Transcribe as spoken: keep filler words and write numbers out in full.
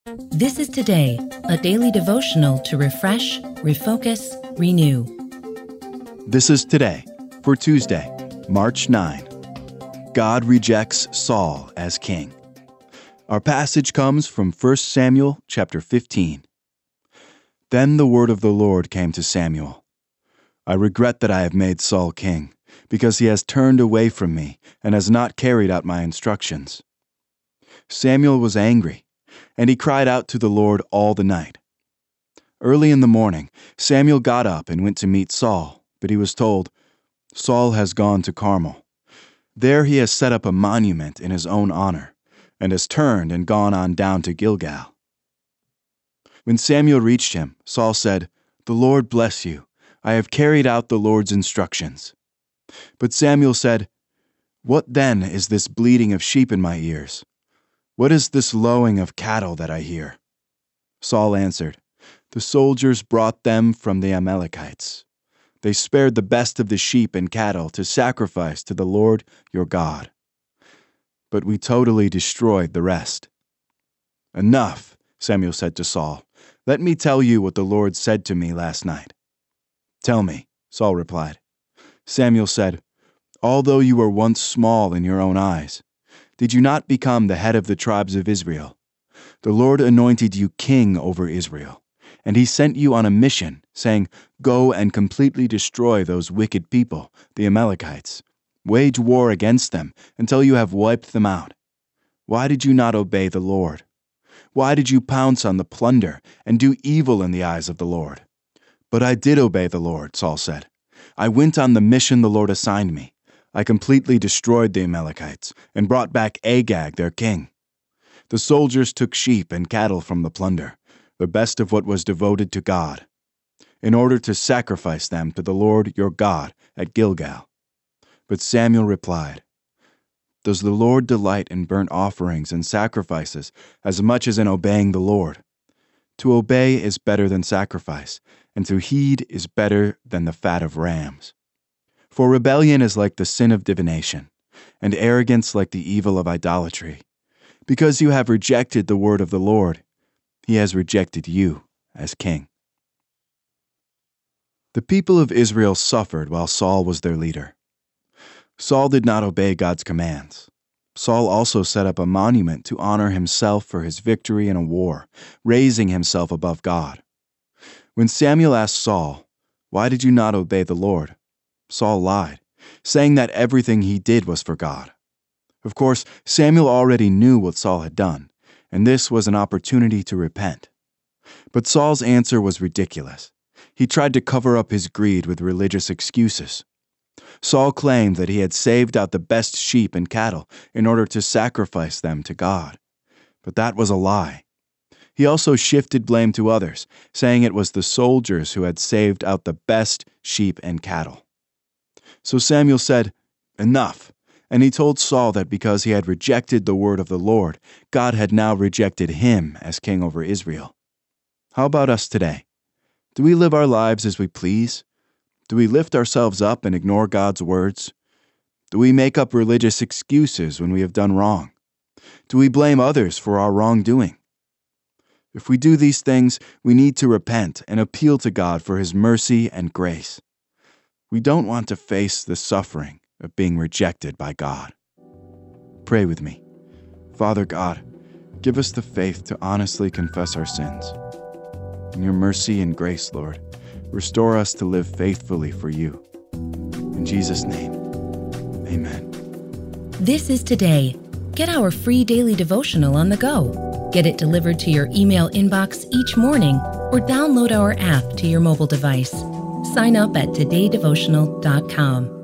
This is Today, a daily devotional to refresh, refocus, renew. This is Today for Tuesday, March ninth. God rejects Saul as king. Our passage comes from First Samuel chapter fifteen. Then the word of the Lord came to Samuel. I regret that I have made Saul king, because he has turned away from me and has not carried out my instructions. Samuel was angry, and he cried out to the Lord all the night. Early in the morning, Samuel got up and went to meet Saul, but he was told, Saul has gone to Carmel. There he has set up a monument in his own honor, and has turned and gone on down to Gilgal. When Samuel reached him, Saul said, The Lord bless you. I have carried out the Lord's instructions. But Samuel said, What then is this bleating of sheep in my ears? What is this lowing of cattle that I hear? Saul answered, The soldiers brought them from the Amalekites. They spared the best of the sheep and cattle to sacrifice to the Lord your God. But we totally destroyed the rest. Enough, Samuel said to Saul. Let me tell you what the Lord said to me last night. Tell me, Saul replied. Samuel said, Although you were once small in your own eyes, did you not become the head of the tribes of Israel? The Lord anointed you king over Israel, and he sent you on a mission, saying, Go and completely destroy those wicked people, the Amalekites. Wage war against them until you have wiped them out. Why did you not obey the Lord? Why did you pounce on the plunder and do evil in the eyes of the Lord? But I did obey the Lord, Saul said. I went on the mission the Lord assigned me. I completely destroyed the Amalekites and brought back Agag, their king. The soldiers took sheep and cattle from the plunder, the best of what was devoted to God, in order to sacrifice them to the Lord your God at Gilgal. But Samuel replied, Does the Lord delight in burnt offerings and sacrifices as much as in obeying the Lord? To obey is better than sacrifice, and to heed is better than the fat of rams. For rebellion is like the sin of divination, and arrogance like the evil of idolatry. Because you have rejected the word of the Lord, he has rejected you as king. The people of Israel suffered while Saul was their leader. Saul did not obey God's commands. Saul also set up a monument to honor himself for his victory in a war, raising himself above God. When Samuel asked Saul, Why did you not obey the Lord? Saul lied, saying that everything he did was for God. Of course, Samuel already knew what Saul had done, and this was an opportunity to repent. But Saul's answer was ridiculous. He tried to cover up his greed with religious excuses. Saul claimed that he had saved out the best sheep and cattle in order to sacrifice them to God. But that was a lie. He also shifted blame to others, saying it was the soldiers who had saved out the best sheep and cattle. So Samuel said, Enough, and he told Saul that because he had rejected the word of the Lord, God had now rejected him as king over Israel. How about us today? Do we live our lives as we please? Do we lift ourselves up and ignore God's words? Do we make up religious excuses when we have done wrong? Do we blame others for our wrongdoing? If we do these things, we need to repent and appeal to God for his mercy and grace. We don't want to face the suffering of being rejected by God. Pray with me. Father God, give us the faith to honestly confess our sins. In your mercy and grace, Lord, restore us to live faithfully for you. In Jesus' name, amen. This is Today. Get our free daily devotional on the go. Get it delivered to your email inbox each morning or download our app to your mobile device. Sign up at today devotional dot com.